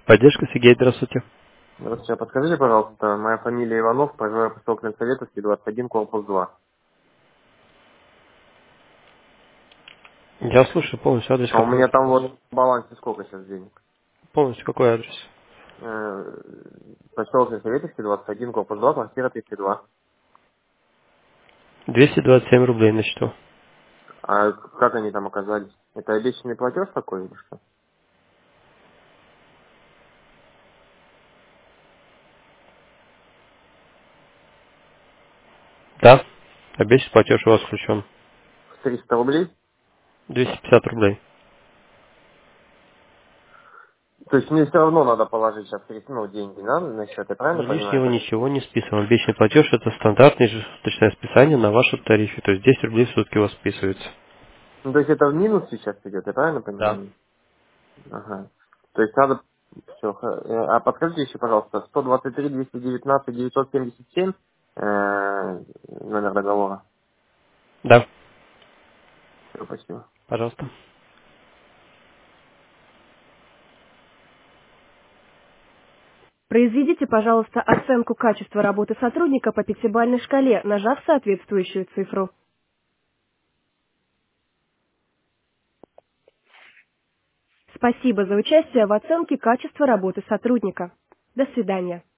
Поддержка, Сергей, здравствуйте. Здравствуйте, а подскажите, пожалуйста, моя фамилия Иванов, проживаю поселок Ленсоветовский, 21, корпус 2. Я слушаю полностью адрес, А у какой? меня там вот в балансе сколько сейчас денег? Полностью какой адрес? Поселок Ленсоветовский, 21, корпус 2, квартира 32. 227 рублей на счету. А как они там оказались? Это обещанный платеж такой или что? Да, обещанный платеж у вас включен. В 300 рублей? 250 рублей. То есть мне все равно надо положить сейчас деньги, да, на счет, я правильно Мы понимаю? лишнего ничего не списываем. Обещанный платеж это стандартное ежесуточное списание на вашем тарифе. То есть 10 рублей в сутки у вас списывается. Ну, то есть это в минус сейчас идет, я правильно Да. понимаю? Ага. То есть надо... Все. А подскажите еще, пожалуйста, 123 219 977 номер договора. Да, Все, спасибо. пожалуйста. Произведите, пожалуйста, оценку качества работы сотрудника по пятибалльной шкале, нажав соответствующую цифру. Спасибо за участие в оценке качества работы сотрудника. До свидания.